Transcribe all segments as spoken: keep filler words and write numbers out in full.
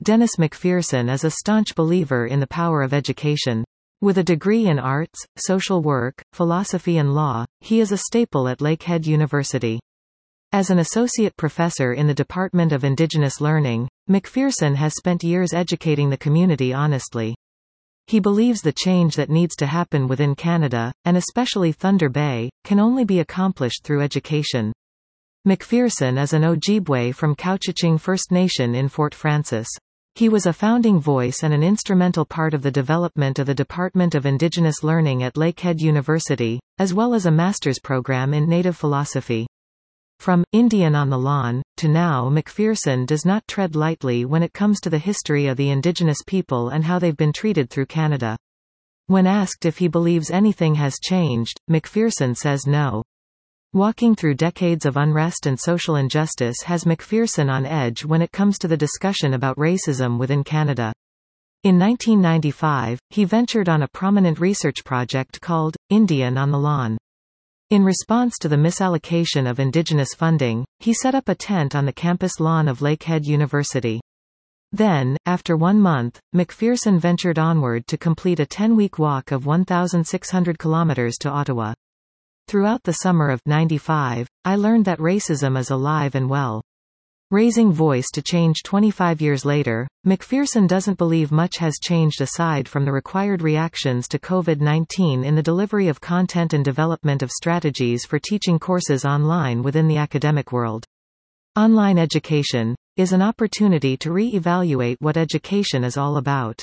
Dennis McPherson is a staunch believer in the power of education. With a degree in arts, social work, philosophy and law, he is a staple at Lakehead University. As an associate professor in the Department of Indigenous Learning, McPherson has spent years educating the community honestly. He believes the change that needs to happen within Canada, and especially Thunder Bay, can only be accomplished through education. McPherson is an Ojibwe from Couchiching First Nation in Fort Frances. He was a founding voice and an instrumental part of the development of the Department of Indigenous Learning at Lakehead University, as well as a master's program in Native philosophy. From Indian on the Lawn to now, McPherson does not tread lightly when it comes to the history of the Indigenous people and how they've been treated through Canada. When asked if he believes anything has changed, McPherson says no. Walking through decades of unrest and social injustice has McPherson on edge when it comes to the discussion about racism within Canada. In nineteen ninety-five, he ventured on a prominent research project called Indian on the Lawn. In response to the misallocation of Indigenous funding, he set up a tent on the campus lawn of Lakehead University. Then, after one month, McPherson ventured onward to complete a ten-week walk of one thousand six hundred kilometers to Ottawa. Throughout the summer of ninety-five, I learned that racism is alive and well. Raising voice to change twenty-five years later, McPherson doesn't believe much has changed aside from the required reactions to COVID nineteen in the delivery of content and development of strategies for teaching courses online within the academic world. Online education is an opportunity to re-evaluate what education is all about.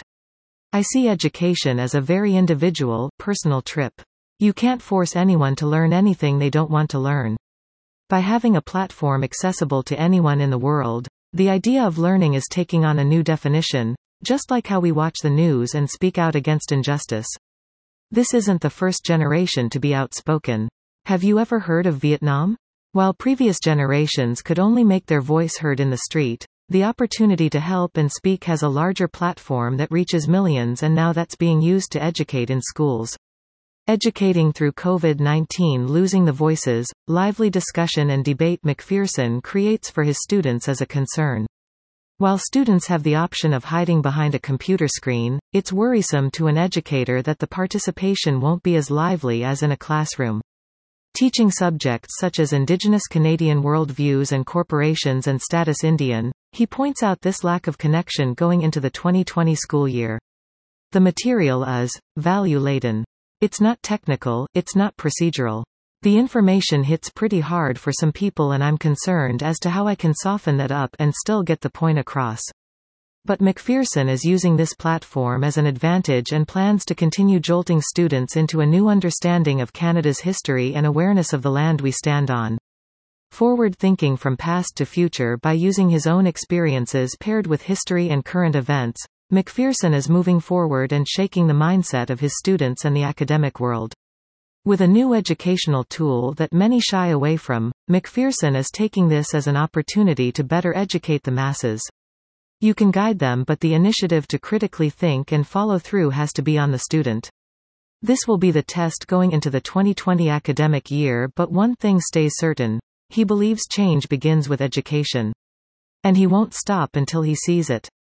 I see education as a very individual, personal trip. You can't force anyone to learn anything they don't want to learn. By having a platform accessible to anyone in the world, the idea of learning is taking on a new definition, just like how we watch the news and speak out against injustice. This isn't the first generation to be outspoken. Have you ever heard of Vietnam? While previous generations could only make their voice heard in the street, the opportunity to help and speak has a larger platform that reaches millions, and now that's being used to educate in schools. Educating through COVID nineteen, losing the voices, lively discussion and debate McPherson creates for his students as a concern. While students have the option of hiding behind a computer screen, it's worrisome to an educator that the participation won't be as lively as in a classroom. Teaching subjects such as Indigenous Canadian worldviews and corporations and status Indian, he points out this lack of connection going into the twenty twenty school year. The material is value-laden. It's not technical, it's not procedural. The information hits pretty hard for some people, and I'm concerned as to how I can soften that up and still get the point across. But McPherson is using this platform as an advantage and plans to continue jolting students into a new understanding of Canada's history and awareness of the land we stand on. Forward thinking from past to future by using his own experiences paired with history and current events, McPherson is moving forward and shaking the mindset of his students and the academic world. With a new educational tool that many shy away from, McPherson is taking this as an opportunity to better educate the masses. You can guide them, but the initiative to critically think and follow through has to be on the student. This will be the test going into the twenty twenty academic year, but one thing stays certain. He believes change begins with education. And he won't stop until he sees it.